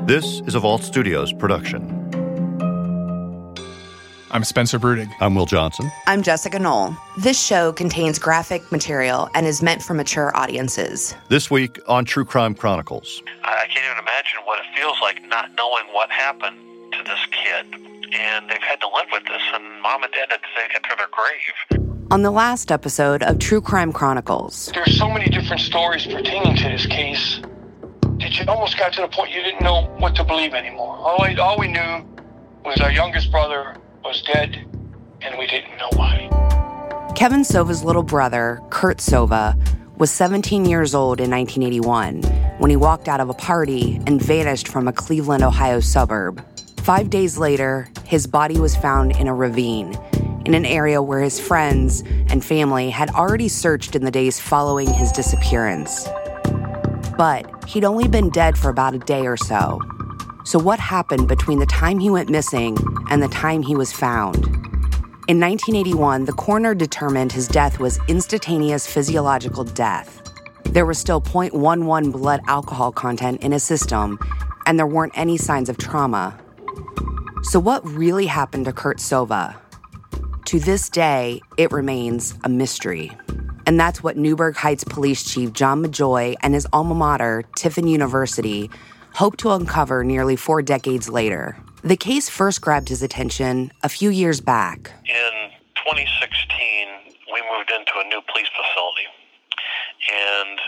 This is a Vault Studios production. I'm Spencer Brudig. I'm Will Johnson. I'm Jessica Knoll. This show contains graphic material and is meant for mature audiences. This week on True Crime Chronicles. I can't even imagine what it feels like not knowing what happened to this kid. And they've had to live with this, and Mom and Dad had to take it to their grave. On the last episode of True Crime Chronicles. There's so many different stories pertaining to this case that you almost got to the point you didn't know what to believe anymore. All we knew was our youngest brother was dead, and we didn't know why. Kevin Sova's little brother, Kurt Sova, was 17 years old in 1981 when he walked out of a party and vanished from a Cleveland, Ohio suburb. 5 days later, his body was found in a ravine in an area where his friends and family had already searched in the days following his disappearance. But he'd only been dead for about a day or so. So what happened between the time he went missing and the time he was found? In 1981, the coroner determined his death was instantaneous physiological death. There was still 0.11 blood alcohol content in his system, and there weren't any signs of trauma. So what really happened to Kurt Sova? To this day, it remains a mystery. And that's what Newburgh Heights Police Chief John Majoy and his alma mater, Tiffin University, hope to uncover nearly 4 decades later. The case first grabbed his attention a few years back. In 2016, we moved into a new police facility, and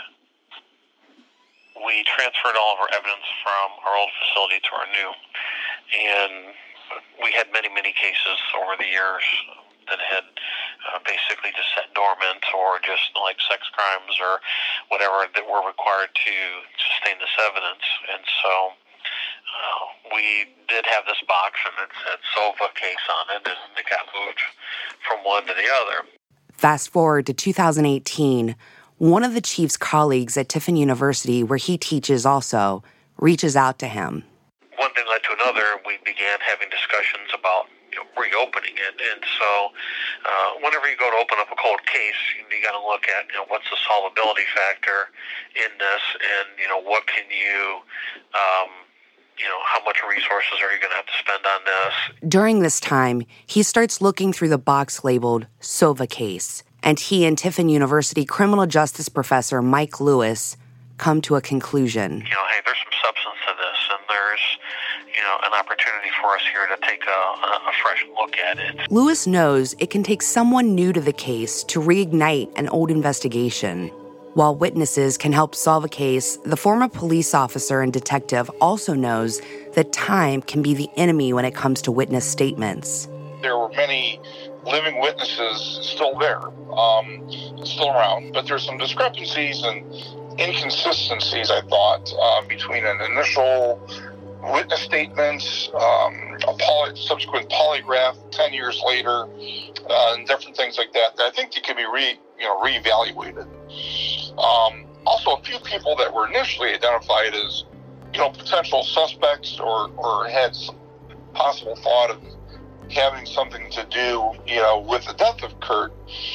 we transferred all of our evidence from our old facility to our new. And we had many, many cases over the years that had basically just sat dormant, or just like sex crimes or whatever that were required to sustain this evidence. And so we did have this box, and it said Sova case on it, and it got moved from one to the other. Fast forward to 2018, one of the chief's colleagues at Tiffin University, where he teaches also, reaches out to him. One thing led to another. We began having discussions about reopening it. And so whenever you go to open up a cold case, you got to look at, what's the solvability factor in this, and, what can you, how much resources are you going to have to spend on this? During this time, he starts looking through the box labeled Sova case, and he and Tiffin University criminal justice professor Mike Lewis come to a conclusion. Hey, there's some substance to this, and there's an opportunity for us here to take a fresh look at it. Lewis knows it can take someone new to the case to reignite an old investigation. While witnesses can help solve a case, the former police officer and detective also knows that time can be the enemy when it comes to witness statements. There were many living witnesses still there, still around, but there's some discrepancies and inconsistencies, I thought, between an initial witness statements, a subsequent polygraph 10 years later, and different things like that. I think they could be reevaluated. Also, a few people that were initially identified as, potential suspects or had some possible thought of having something to do, with the death of Kurt,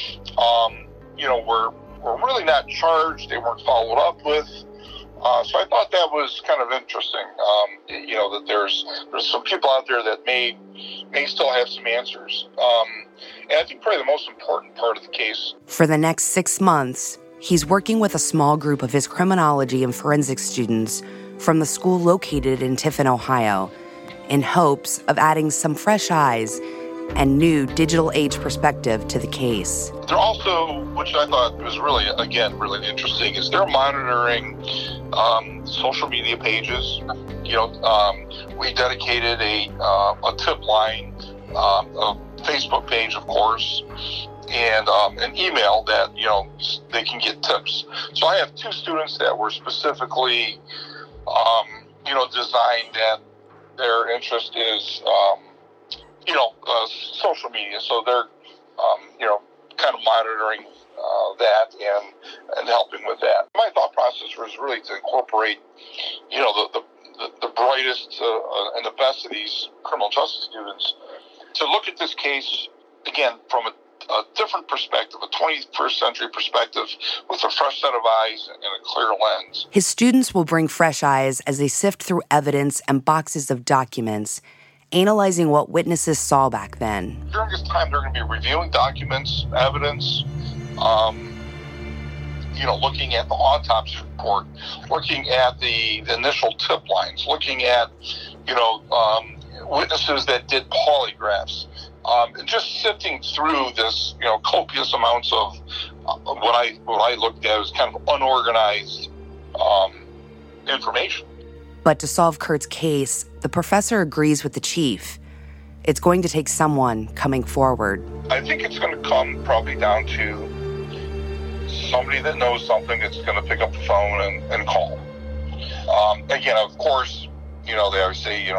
were really not charged. They weren't followed up with. So I thought that was kind of interesting, that there's some people out there that may still have some answers. And I think probably the most important part of the case. For the next 6 months, he's working with a small group of his criminology and forensics students from the school located in Tiffin, Ohio, in hopes of adding some fresh eyes and new digital age perspective to the case. They're also, which I thought was really interesting, is they're monitoring social media pages. We dedicated a tip line, a Facebook page, of course, and an email that, they can get tips. So I have 2 students that were specifically, designed that their interest is, social media. So they're, kind of monitoring that and helping with that. My thought process was really to incorporate, the brightest and the best of these criminal justice students to look at this case, again, from a a different perspective, a 21st century perspective with a fresh set of eyes and a clear lens. His students will bring fresh eyes as they sift through evidence and boxes of documents, analyzing what witnesses saw back then. During this time, they're going to be reviewing documents, evidence, looking at the autopsy report, looking at the initial tip lines, looking at, witnesses that did polygraphs, and just sifting through this, copious amounts of what I looked at as kind of unorganized information. But to solve Kurt's case, the professor agrees with the chief. It's going to take someone coming forward. I think it's going to come probably down to somebody that knows something that's going to pick up the phone and call. Again, of course, they always say, you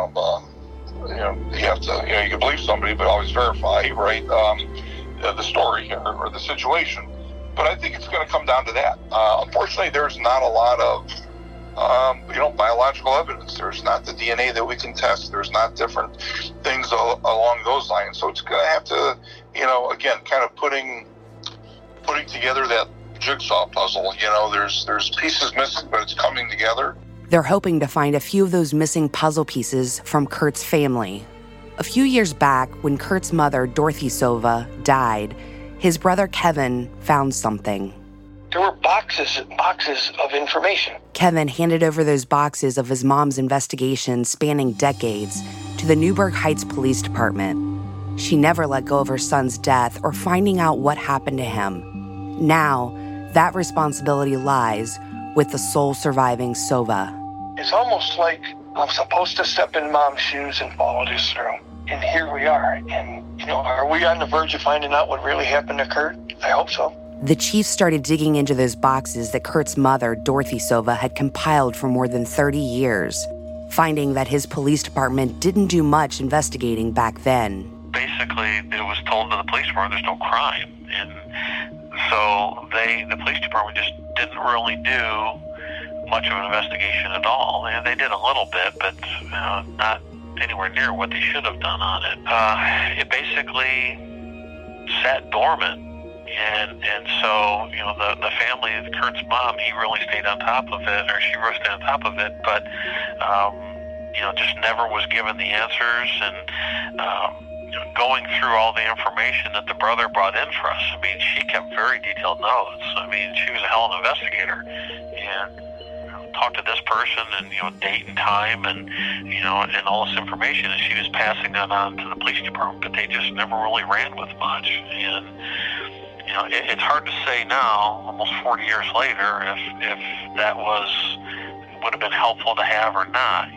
have to, you can believe somebody, but always verify, right, the story or the situation. But I think it's going to come down to that. Unfortunately, there's not a lot of, biological evidence. There's not the DNA that we can test. There's not different things along those lines. So it's going to have to, again, kind of putting together that jigsaw puzzle. There's pieces missing, but it's coming together. They're hoping to find a few of those missing puzzle pieces from Kurt's family. A few years back, when Kurt's mother, Dorothy Sova, died, his brother Kevin found something. There were boxes and boxes of information. Kevin handed over those boxes of his mom's investigation spanning decades to the Newburgh Heights Police Department. She never let go of her son's death or finding out what happened to him. Now, that responsibility lies with the sole surviving Sova. It's almost like I'm supposed to step in Mom's shoes and follow this through. And here we are. And, are we on the verge of finding out what really happened to Kurt? I hope so. The chief started digging into those boxes that Kurt's mother, Dorothy Sova, had compiled for more than 30 years, finding that his police department didn't do much investigating back then. Basically, it was told to the police department there's no crime. And so the police department just didn't really do much of an investigation at all. And they did a little bit, but not anywhere near what they should have done on it. It basically sat dormant. And so, the family, Kurt's mom, he really stayed on top of it, or she really stayed on top of it, but, just never was given the answers. And, going through all the information that the brother brought in for us, she kept very detailed notes. She was a hell of an investigator. And talked to this person and, date and time and all this information. And she was passing that on to the police department, but they just never really ran with much. And, it's hard to say now, almost 40 years later, if that would have been helpful to have or not.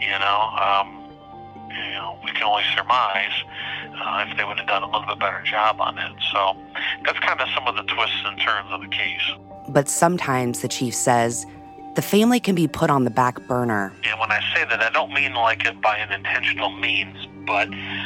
We can only surmise if they would have done a little bit better job on it. So that's kind of some of the twists and turns of the case. But sometimes, the chief says, the family can be put on the back burner. And when I say that, I don't mean like it by an intentional means, but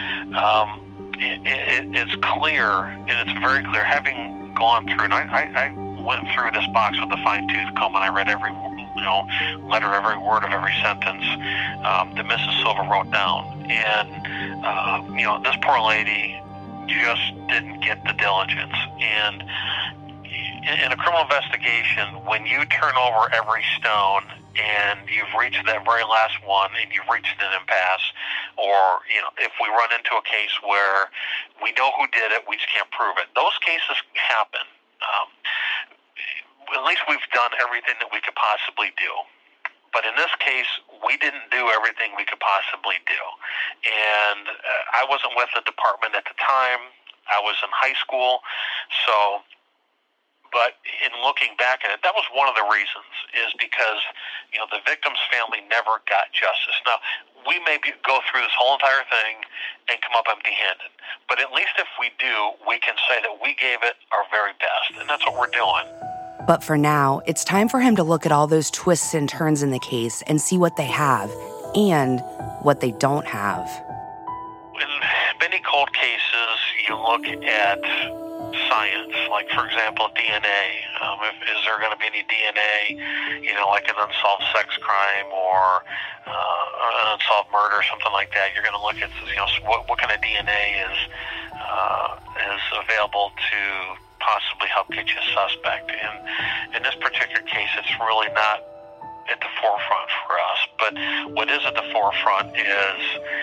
it's clear, and it's very clear, having gone through, and I went through this box with a fine-tooth comb, and I read every letter, every word of every sentence that Mrs. Silva wrote down. And, this poor lady just didn't get the diligence. And in a criminal investigation, when you turn over every stone and you've reached that very last one and you've reached an impasse, or, if we run into a case where we know who did it, we just can't prove it. Those cases happen. At least we've done everything that we could possibly do. But in this case, we didn't do everything we could possibly do. And I wasn't with the department at the time. I was in high school. But in looking back at it, that was one of the reasons, is because, the victim's family never got justice. Now, we may go through this whole entire thing and come up empty-handed. But at least if we do, we can say that we gave it our very best. And that's what we're doing. But for now, it's time for him to look at all those twists and turns in the case and see what they have and what they don't have. In many cold cases, you look at science, like, for example, DNA. Is there going to be any DNA, like an unsolved sex crime or an unsolved murder or something like that? You're going to look at, what kind of DNA is is available to possibly help get you a suspect. And in this particular case, it's really not at the forefront for us. But what is at the forefront is,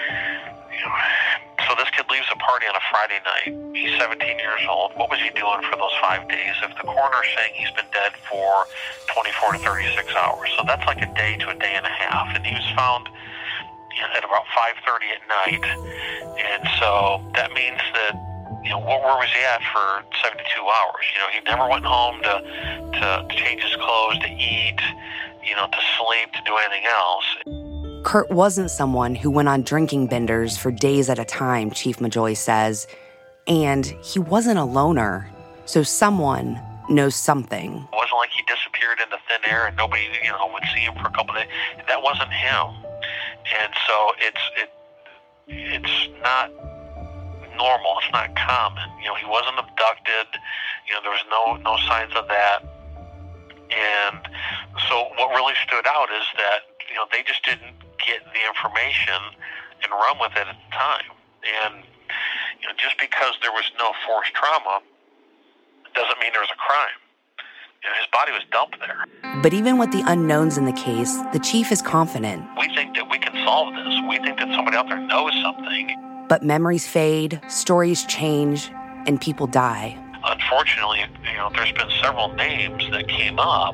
so this kid leaves a party on a Friday night. He's 17 years old. What was he doing for those 5 days? If the coroner's saying he's been dead for 24 to 36 hours, so that's like a day to a day and a half. And he was found at about 5:30 at night. And so that means that, where was he at for 72 hours? He never went home to change his clothes, to eat, to sleep, to do anything else. Kurt wasn't someone who went on drinking benders for days at a time, Chief Majoy says. And he wasn't a loner, so someone knows something. It wasn't like he disappeared into thin air and nobody, would see him for a couple of days. That wasn't him. And so it's not normal. It's not common. He wasn't abducted. There was no signs of that. And so what really stood out is that, they just didn't get the information and run with it at the time. And, just because there was no forced trauma doesn't mean there was a crime. His body was dumped there. But even with the unknowns in the case, the chief is confident. We think that we can solve this. We think that somebody out there knows something. But memories fade, stories change, and people die. Unfortunately, there's been several names that came up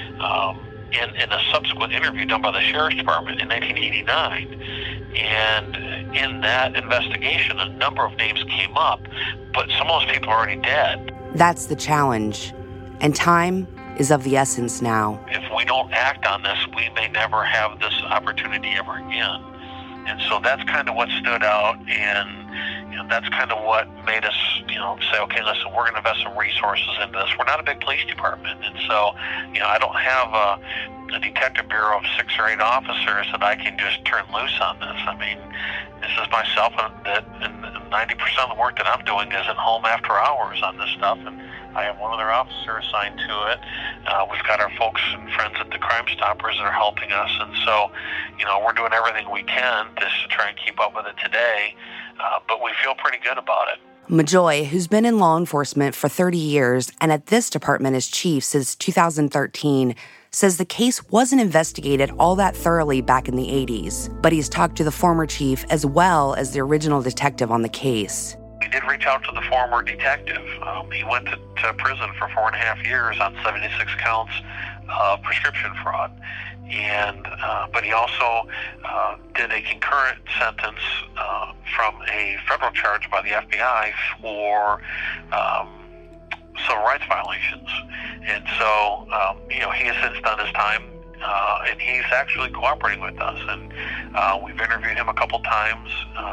in a subsequent interview done by the Sheriff's Department in 1989. And in that investigation, a number of names came up, but some of those people are already dead. That's the challenge. And time is of the essence now. If we don't act on this, we may never have this opportunity ever again. And so that's kind of what stood out, and that's kind of what made us, say, okay, listen, we're going to invest some resources into this. We're not a big police department, and so, I don't have a detective bureau of 6 or 8 officers that I can just turn loose on this. I mean, this is myself, and 90% of the work that I'm doing is at home after hours on this stuff, and I have one other officer assigned to it. We've got our folks and friends at the Crime Stoppers that are helping us, and so, we're doing everything we can just to try and keep up with it today, but we feel pretty good about it. Majoy, who's been in law enforcement for 30 years and at this department as chief since 2013, says the case wasn't investigated all that thoroughly back in the 80s, but he's talked to the former chief as well as the original detective on the case. We did reach out to the former detective. He went to prison for 4.5 years on 76 counts of prescription fraud. And but he also did a concurrent sentence from a federal charge by the FBI for civil rights violations. And so, he has since done his time, and he's actually cooperating with us. And we've interviewed him a couple times,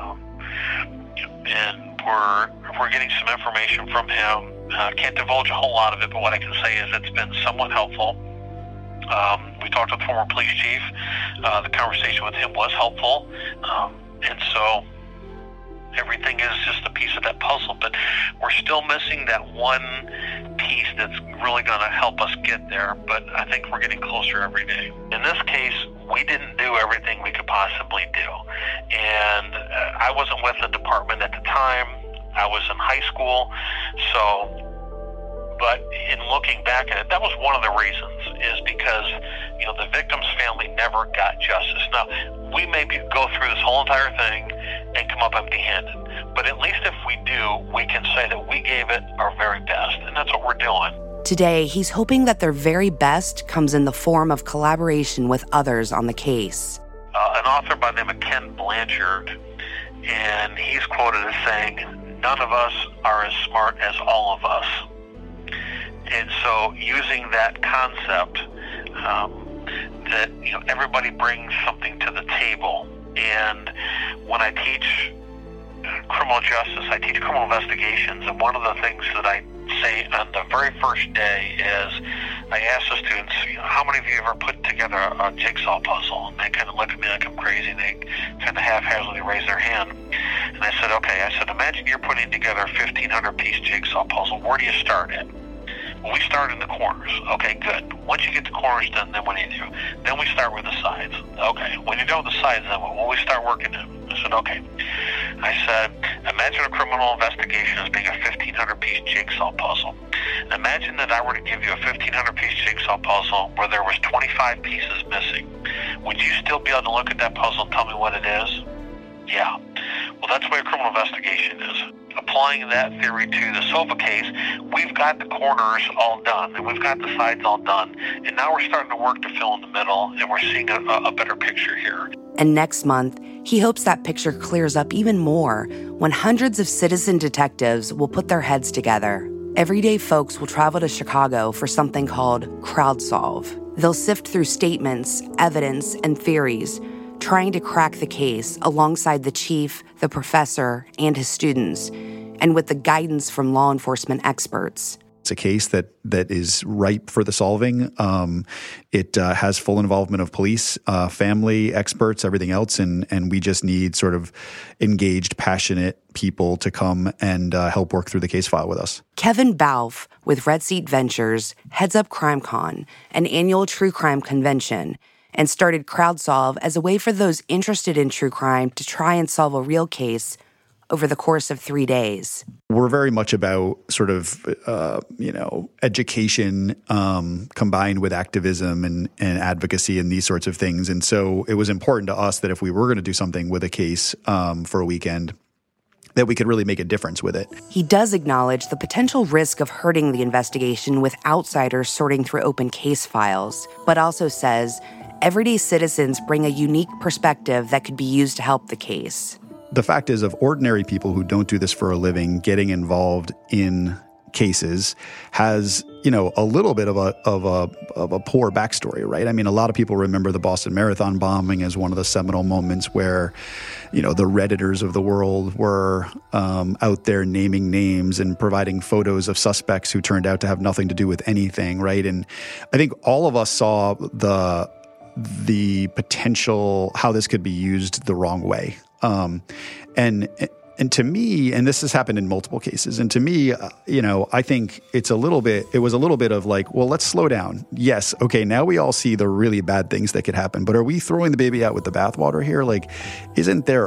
and we're getting some information from him. Can't divulge a whole lot of it, but what I can say is it's been somewhat helpful. We talked with the former police chief. The conversation with him was helpful. And so everything is just a piece of that puzzle, but we're still missing that one piece that's really going to help us get there, but I think we're getting closer every day. In this case, we didn't do everything we could possibly do, and I wasn't with the department at the time. I was in high school, but in looking back at it, that was one of the reasons, is because, the victim's family never got justice. Now, we may go through this whole entire thing and come up empty-handed, but at least if we do, we can say that we gave it our very best, and that's what we're doing. Today, he's hoping that their very best comes in the form of collaboration with others on the case. An author by the name of Ken Blanchard, and he's quoted as saying, "None of us are as smart as all of us." And so using that concept, that everybody brings something to the table. And when I teach criminal justice, I teach criminal investigations, and one of the things that I say on the very first day is I ask the students, how many of you ever put together a jigsaw puzzle? And they kind of look at me like I'm crazy, and they kind of haphazardly raise their hand. And I said, okay, imagine you're putting together a 1,500-piece jigsaw puzzle. Where do you start at? Well, we start in the corners. Okay, good. Once you get the corners done, then what do you do? Then we start with the sides. Okay, when you're done with the sides, then what? Well, we start working them. I said, okay. I said, imagine a criminal investigation as being a 1,500-piece jigsaw puzzle. Imagine that I were to give you a 1,500-piece jigsaw puzzle where there was 25 pieces missing. Would you still be able to look at that puzzle and tell me what it is? Yeah. Well, that's the way a criminal investigation is. Applying that theory to the Sova case, we've got the corners all done, and we've got the sides all done, and now we're starting to work to fill in the middle, and we're seeing a better picture here. And next month, he hopes that picture clears up even more when hundreds of citizen detectives will put their heads together. Everyday folks will travel to Chicago for something called CrowdSolve. They'll sift through statements, evidence, and theories, trying to crack the case alongside the chief, the professor, and his students, and with the guidance from law enforcement experts. It's a case that is ripe for the solving. It has full involvement of police, family, experts, everything else, and we just need sort of engaged, passionate people to come and help work through the case file with us. Kevin Balfe with Red Seat Ventures heads up CrimeCon, an annual true crime convention, and started CrowdSolve as a way for those interested in true crime to try and solve a real case over the course of 3 days. We're very much about sort of, education combined with activism and advocacy and these sorts of things. And so it was important to us that if we were going to do something with a case for a weekend, that we could really make a difference with it. He does acknowledge the potential risk of hurting the investigation with outsiders sorting through open case files, but also says everyday citizens bring a unique perspective that could be used to help the case. The fact is, of ordinary people who don't do this for a living getting involved in cases has, a little bit of a poor backstory, right? I mean, a lot of people remember the Boston Marathon bombing as one of the seminal moments where, the Redditors of the world were out there naming names and providing photos of suspects who turned out to have nothing to do with anything, right? And I think all of us saw the potential, how this could be used the wrong way. And to me, and this has happened in multiple cases, and to me, I think it was a little bit of like, well, let's slow down. Yes, okay, now we all see the really bad things that could happen, but are we throwing the baby out with the bathwater here? Like, is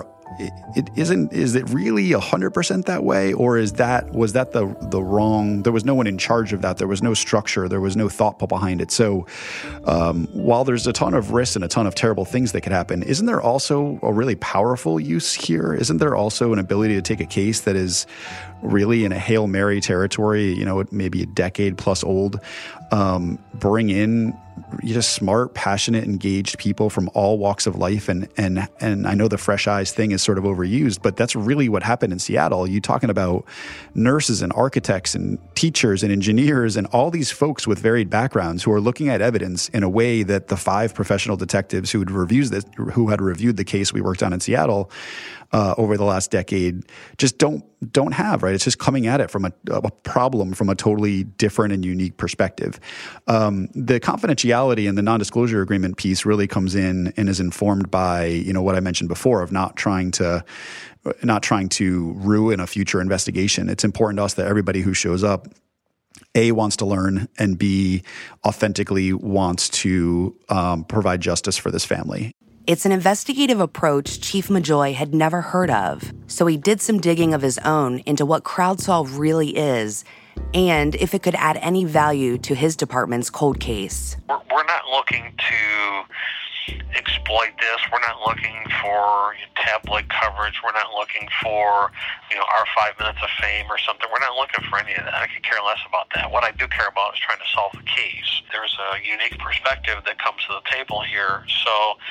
it really 100% that way? Or was that the wrong, there was no one in charge of that. There was no structure. There was no thought put behind it. So while there's a ton of risks and a ton of terrible things that could happen, isn't there also a really powerful use here? Isn't there also an ability to take a case that is really in a Hail Mary territory, maybe a decade plus old, bring in just smart, passionate, engaged people from all walks of life. And I know the fresh eyes thing is sort of overused, but that's really what happened in Seattle. You talking about nurses and architects and teachers and engineers and all these folks with varied backgrounds who are looking at evidence in a way that the 5 professional detectives who had reviewed the case we worked on in Seattle over the last decade just don't have, right? It's just coming at it from a problem from a totally different and unique perspective. The confidentiality and the non-disclosure agreement piece really comes in and is informed by, what I mentioned before of not trying to ruin a future investigation. It's important to us that everybody who shows up, A, wants to learn, and B, authentically wants to provide justice for this family. It's an investigative approach Chief Majoy had never heard of, so he did some digging of his own into what CrowdSolve really is and if it could add any value to his department's cold case. We're not looking to exploit this. We're not looking for tabloid coverage. We're not looking for, our 5 minutes of fame or something. We're not looking for any of that. I could care less about that. What I do care about is trying to solve the case. There's a unique perspective that comes to the table here. So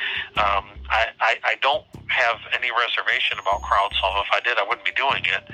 I don't have any reservation about CrowdSolve. If I did, I wouldn't be doing it.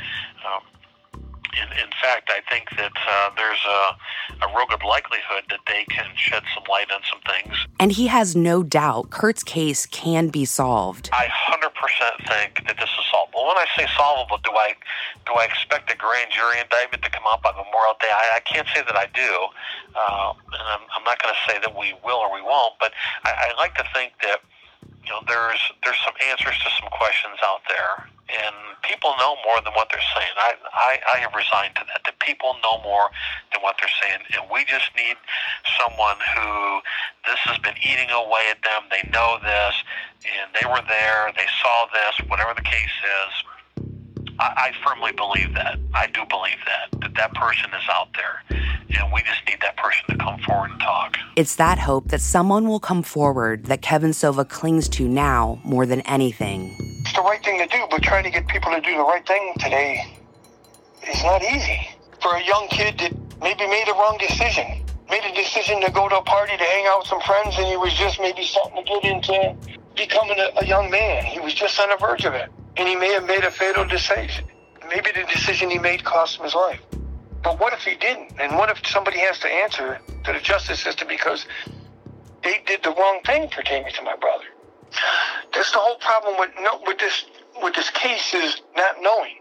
In fact, I think that there's a real good likelihood that they can shed some light on some things. And he has no doubt Kurt's case can be solved. I 100% think that this is solvable. When I say solvable, do I expect a grand jury indictment to come out by Memorial Day? I can't say that I do. And I'm not going to say that we will or we won't, but I like to think that there's some answers to some questions out there, and people know more than what they're saying. I have resigned to that people know more than what they're saying, and we just need someone who this has been eating away at them. They know this, and they were there, they saw this, whatever the case is. I firmly believe that. I do believe that person is out there, and we just need that person to come forward and talk. It's that hope that someone will come forward that Kevin Sova clings to now more than anything. It's the right thing to do, but trying to get people to do the right thing today is not easy. For a young kid that maybe made a wrong decision, made a decision to go to a party to hang out with some friends, and he was just maybe starting to get into becoming a young man. He was just on the verge of it. And he may have made a fatal decision. Maybe the decision he made cost him his life. But what if he didn't? And what if somebody has to answer to the justice system because they did the wrong thing pertaining to my brother? That's the whole problem with this case is not knowing.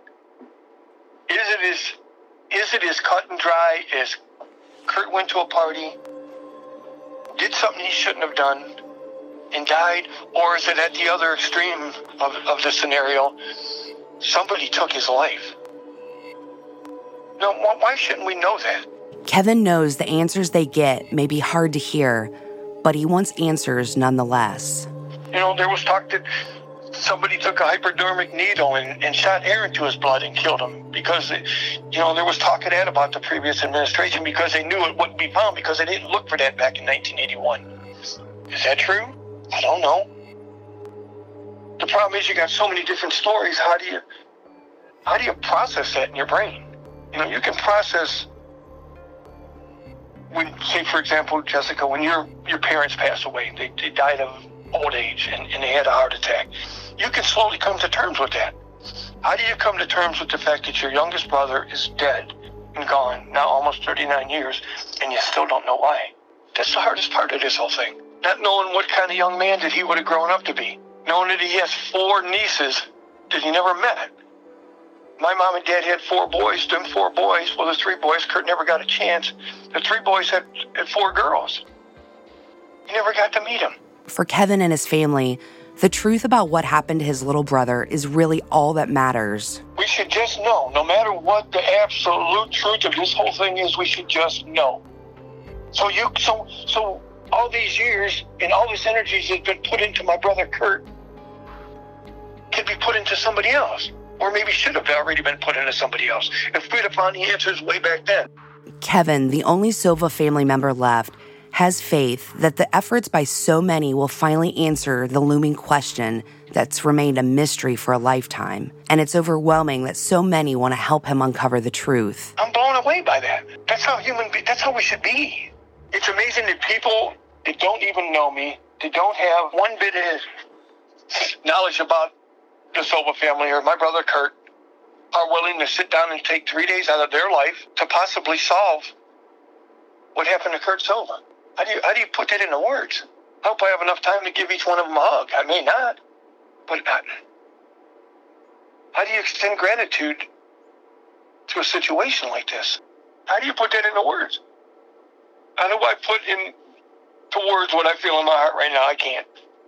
Is it as cut and dry as Kurt went to a party, did something he shouldn't have done, and died, or is it at the other extreme of the scenario? Somebody took his life. No, why shouldn't we know that? Kevin knows the answers they get may be hard to hear, but he wants answers nonetheless. There was talk that somebody took a hypodermic needle and shot air into his blood and killed him because, there was talk of that about the previous administration because they knew it wouldn't be found because they didn't look for that back in 1981. Is that true? I don't know. The problem is you got so many different stories. How do you process that in your brain? You can process when, say for example, Jessica, when your parents passed away, they died of old age and they had a heart attack. You can slowly come to terms with that. How do you come to terms with the fact that your youngest brother is dead and gone now almost 39 years and you still don't know why? That's the hardest part of this whole thing. Not knowing what kind of young man that he would have grown up to be. Knowing that he has 4 nieces that he never met. My mom and dad had 4 boys. Them 4 boys, well, the 3 boys, Kurt never got a chance. The 3 boys had 4 girls. He never got to meet them. For Kevin and his family, the truth about what happened to his little brother is really all that matters. We should just know. No matter what the absolute truth of this whole thing is, we should just know. So all these years and all this energy that's been put into my brother Kurt could be put into somebody else. Or maybe should have already been put into somebody else if we'd have found the answers way back then. Kevin, the only Sova family member left, has faith that the efforts by so many will finally answer the looming question that's remained a mystery for a lifetime. And it's overwhelming that so many want to help him uncover the truth. I'm blown away by that. That's how we should be. It's amazing that people that don't even know me, that don't have one bit of knowledge about the Sova family or my brother Kurt, are willing to sit down and take 3 days out of their life to possibly solve what happened to Kurt Sova. How do you put that into words? I hope I have enough time to give each one of them a hug. I may not. But how do you extend gratitude to a situation like this? How do you put that into words? How do I put into words what I feel in my heart right now? I can't.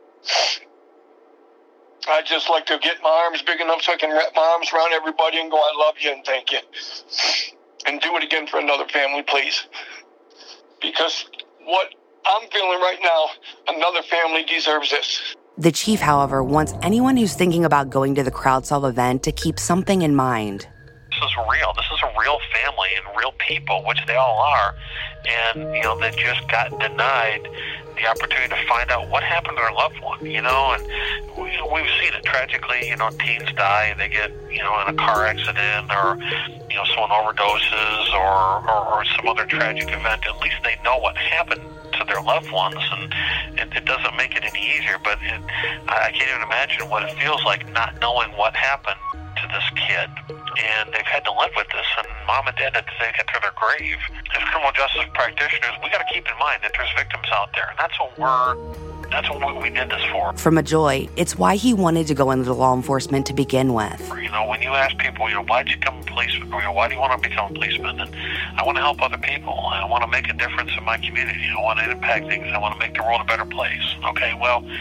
I'd just like to get my arms big enough so I can wrap my arms around everybody and go, I love you and thank you. And do it again for another family, please. Because what I'm feeling right now, another family deserves this. The chief, however, wants anyone who's thinking about going to the CrowdSolve event to keep something in mind. This is real. This is a real family and real people, which they all are. And, they just got denied the opportunity to find out what happened to their loved one, and we've seen it tragically, teens die, they get, in a car accident or, someone overdoses or some other tragic event. At least they know what happened to their loved ones, and it doesn't make it any easier, but I can't even imagine what it feels like not knowing what happened to this kid. And they've had to live with this, and mom and dad had to take it to their grave. As criminal justice practitioners, we got to keep in mind that there's victims out there, and that's what we did this for. For Majoy, it's why he wanted to go into law enforcement to begin with. When you ask people, why'd you become a policeman? Why do you want to become a policeman? And I want to help other people. I want to make a difference in my community. I want to impact things. I want to make the world a better place. Okay, well,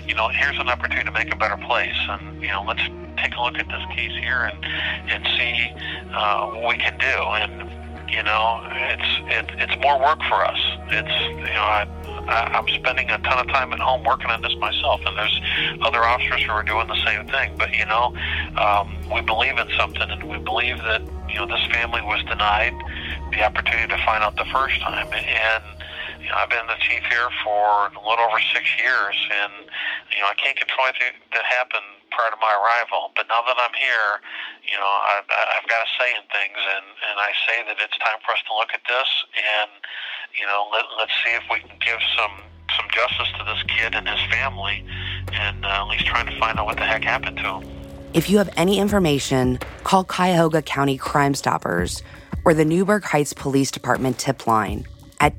here's an opportunity to make a better place, and let's take a look at this case here and see what we can do. And it's more work for us. I'm spending a ton of time at home working on this myself, and there's other officers who are doing the same thing. But we believe in something, and we believe that this family was denied the opportunity to find out the first time. And I've been the chief here for a little over 6 years, and I can't control anything that happened prior to my arrival. But now that I'm here, I've got a say in things, and I say that it's time for us to look at this, and let's see if we can give some justice to this kid and his family, and at least trying to find out what the heck happened to him. If you have any information, call Cuyahoga County Crime Stoppers or the Newburgh Heights Police Department tip line at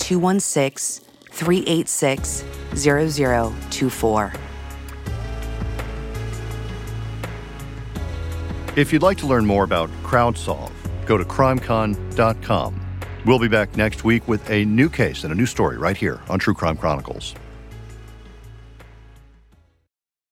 216-386-0024. If you'd like to learn more about CrowdSolve, go to crimecon.com. We'll be back next week with a new case and a new story right here on True Crime Chronicles.